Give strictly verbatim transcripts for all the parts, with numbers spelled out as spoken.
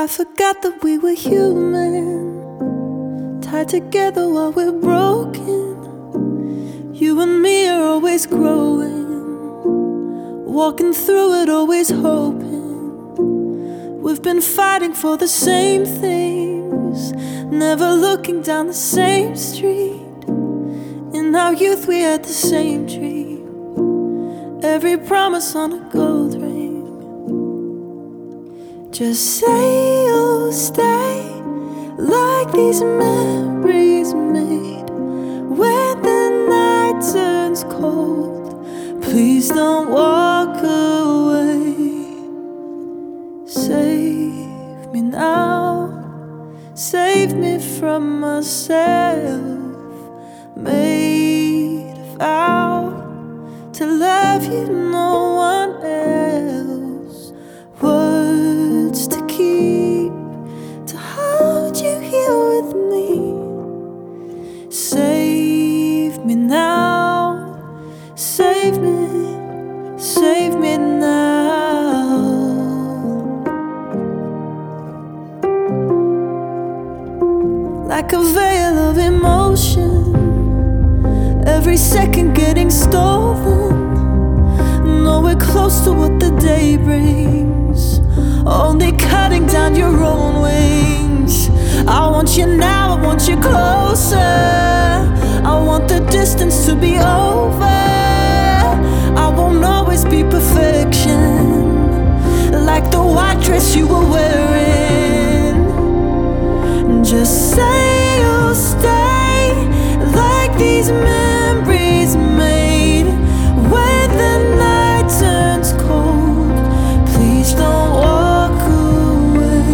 I forgot that we were human, tied together while we're broken. You and me are always growing, walking through it, always hoping. We've been fighting for the same things, never looking down the same street. In our youth we had the same dream, every promise on a gold ring. Just say you'll stay, like these memories made when the night turns cold. Please don't walk away. Save me now, save me from myself. Made a vow to love you, no one else. Words to keep, to hold you here with me. Save me now, save me, save me now. Like a veil of emotion, every second getting stolen. No, we're close to what the day brings, only cutting down your own wings. I want you now, I want you closer. I want the distance to be over. I won't always be perfection, like the white dress you were wearing. Just say you'll stay, like these memories made when the night turns cold. Please don't walk away.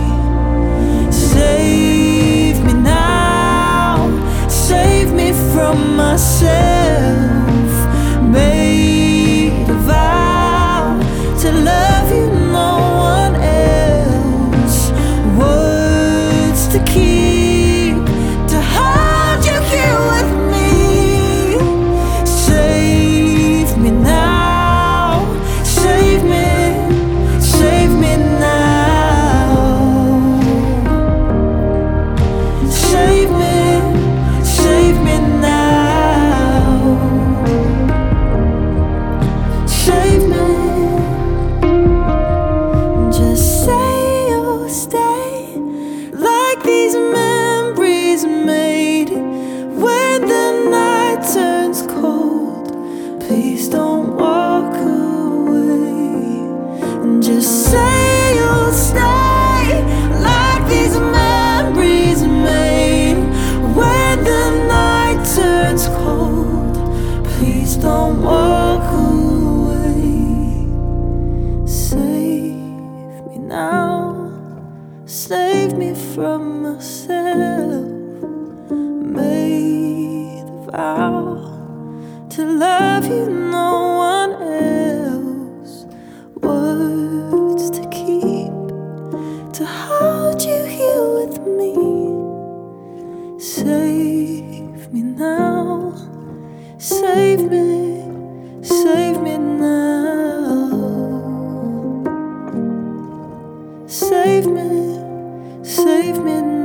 Save me now, save me from myself. Made a vow to love you, no one else. Words to keep, to hold you here with me. Save me now, save me, save me now. Save me, save me now. Save me. Just say you'll stay, like these memories made when the night turns cold. Please don't walk away. Just say you'll stay, like these memories made when the night turns cold. Please don't walk away. Save me now, save me from myself. Made a vow to love you, no one else. Words to keep, to hold you here with me. Save me now, save me, save me now. Save me, save me now.